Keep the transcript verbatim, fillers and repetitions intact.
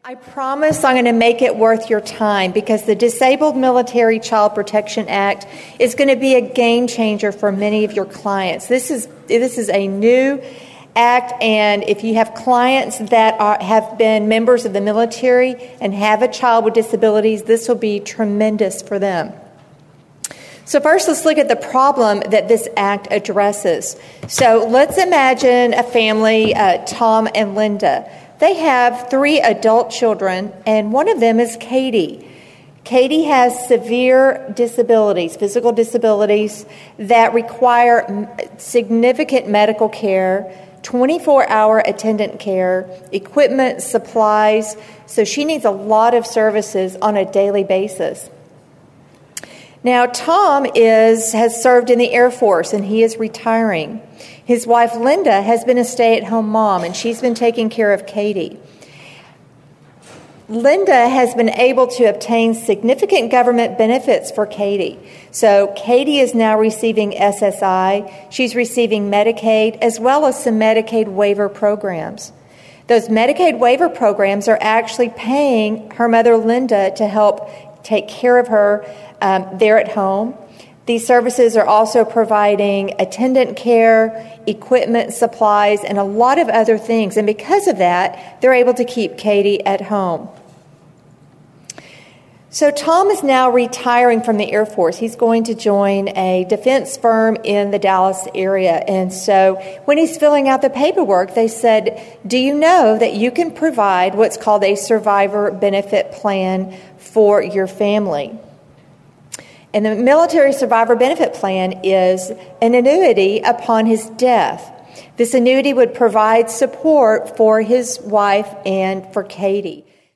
I promise I'm going to make it worth your time because the Disabled Military Child Protection Act is going to be a game changer for many of your clients. This is this is a new act, and if you have clients that are, have been members of the military and have a child with disabilities, this will be tremendous for them. So first, let's look at the problem that this act addresses. So let's imagine a family, uh, Tom and Linda. They have three adult children, and one of them is Katie. Katie has severe disabilities, physical disabilities, that require significant medical care, twenty-four hour attendant care, equipment, supplies. So she needs a lot of services on a daily basis. Now, Tom is has served in the Air Force, and he is retiring. His wife, Linda, has been a stay-at-home mom, and she's been taking care of Katie. Linda has been able to obtain significant government benefits for Katie. So Katie is now receiving S S I. She's receiving Medicaid, as well as some Medicaid waiver programs. Those Medicaid waiver programs are actually paying her mother, Linda, to help take care of her um, there at home. These services are also providing attendant care, equipment, supplies, and a lot of other things. And because of that, they're able to keep Katie at home. So Tom is now retiring from the Air Force. He's going to join a defense firm in the Dallas area. And so when he's filling out the paperwork, they said, do you know that you can provide what's called a survivor benefit plan for your family? And the military survivor benefit plan is an annuity upon his death. This annuity would provide support for his wife and for Katie.